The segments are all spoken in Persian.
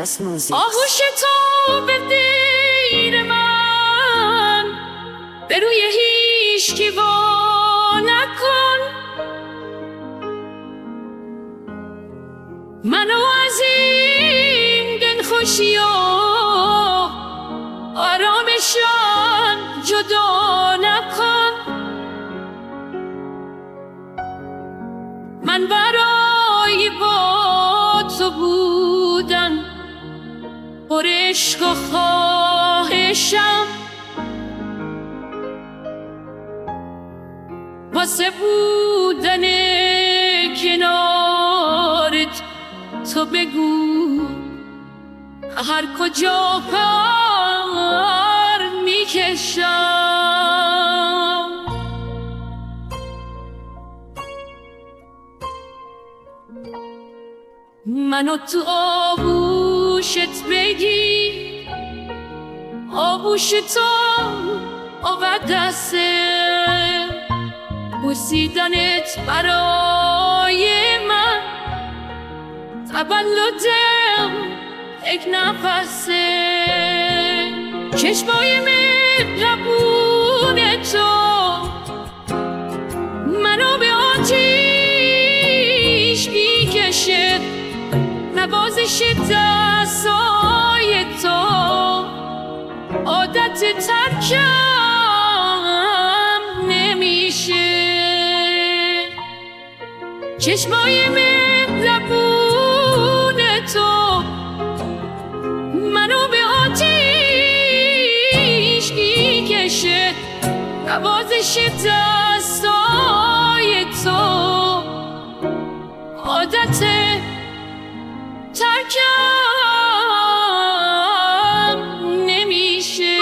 Just music. آغوش تو به دیر من به روی هیچکی وا نکن، منو از این دلخوشی و آرامشان جدا نکن. من برای با تو بودن پر عشق و خواهشم، واسه بودن کنارت تو بگو هر کجا پر میکشم. منو تو آغوشت بگیر، آغوش تو مقدسه، بوسیدنت برای من تولدم یک نفسه. چشمای مهربون تو منو به آتیش میکشه، نوازش دستای تو عادت ترکم نمیشه. چشمای مهربون تو منو به آتیش میکشه، نوازش دستای تو عادت ترکم نمیشه.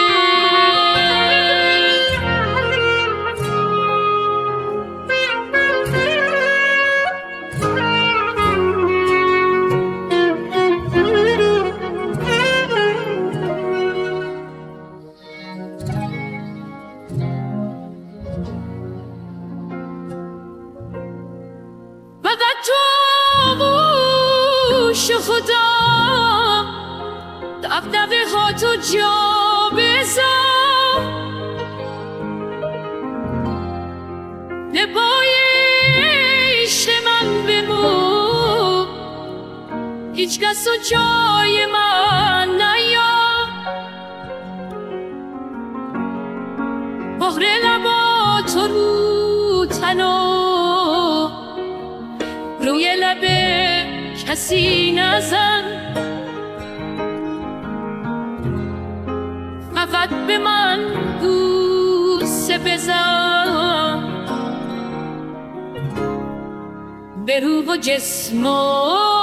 فقط تو آغوش خدا دغدغه ها تو جا بذار، لبای عشق من بمون، هیچ کس و جای من نیار. مهر لبا تو رو تنو روی لب کسی نزن، فقط به من بوسه بزن، به روح و جسم و